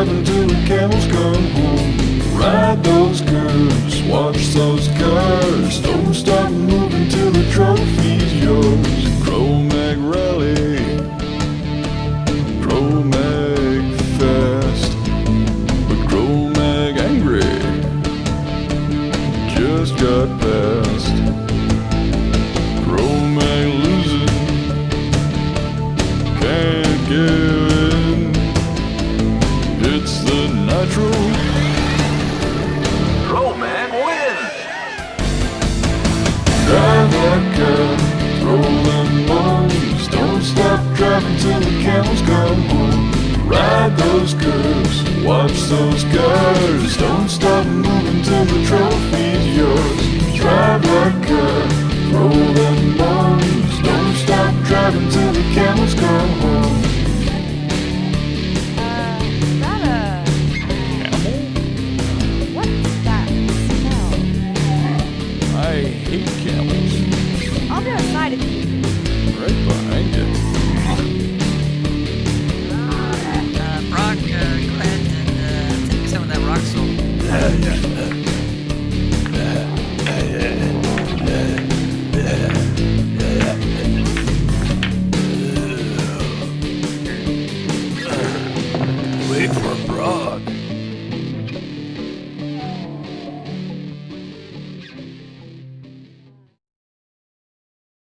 driving till the camels come home. Ride those curves, watch those cars. Don't stop moving till the trophy's yours. Cro-Mag rally, Cro-Mag fast, but Cro-Mag angry just got past. Cro-Mag losing, can't give in. It's the Nitro. Cro-Mag wins! Drive that car, throw them bones. Don't stop driving till the camels come home. Ride those curves, watch those cars. Don't stop moving till the trophy's yours. Drive that car, throw them bones. Don't stop driving till the camels come home. Is that a... What's that smell? I hate camels. I'll be outside if you... Right behind you. Brock, go ahead and take some of that rock salt. Wait for Brock.